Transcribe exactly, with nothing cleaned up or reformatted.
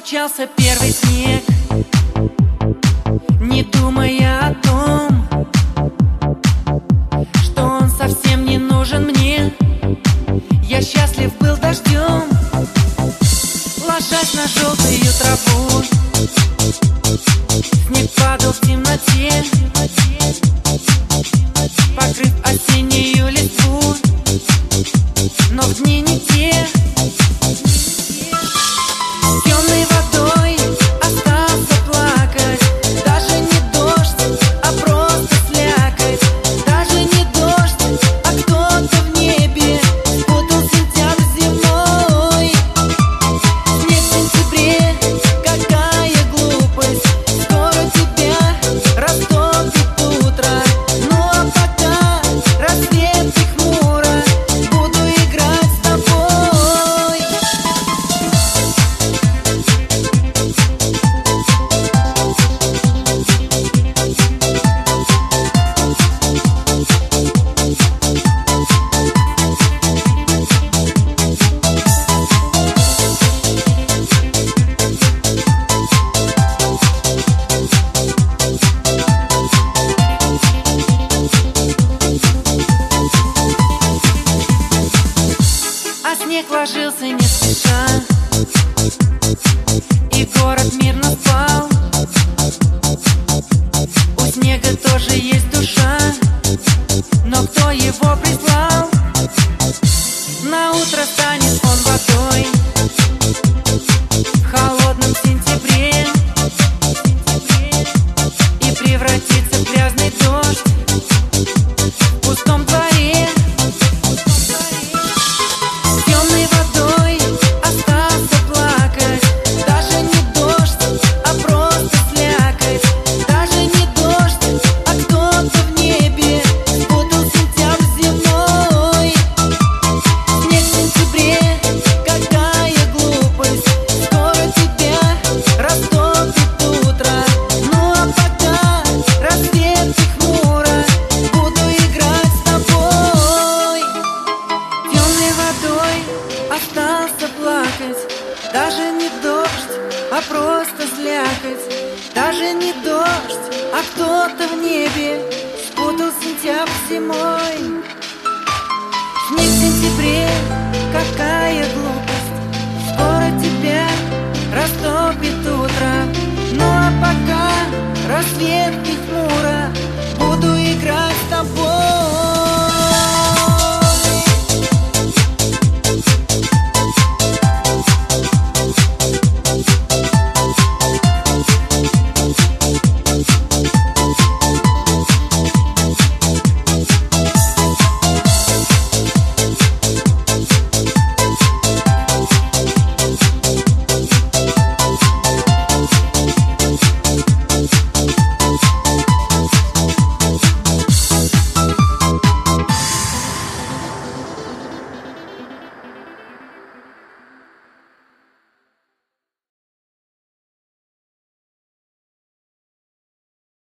Постучался первый снег, не думая о том, что он совсем не нужен мне. Я счастлив был дождем, ложась на желтую траву. Снег падал в темноте, покрыв осеннюю листву. Но в дни не те. Темной водой остался плакать. Даже не дождь, а просто слякоть. Даже не дождь, а кто-то в небе спутал сентябрь с зимой. Снег в сентябре, какая глупость. Скоро тебя растопит утро. Ну а пока рассвет и хмуро, буду играть с тобой. А снег ложился не спеша, и город мирно спал. У снега тоже есть душа, но кто его прислал? На утро станет он водой в холодном сентябре и превратится в грязный дождь в пустом дворе. Темной водой остался плакать. Даже не дождь, а просто слякоть. Даже не дождь, а кто-то в небе спутал сентябрь с зимой. Снег в сентябре, какая глупость. Скоро тебя растопит утро. Ну а пока рассвет и хмуро, буду играть с тобой. Темной водой остался плакать. Даже не дождь, а просто слякоть. Даже не дождь, а кто-то в небе спутал сентябрь с зимой. Снег в сентябре, какая глупость.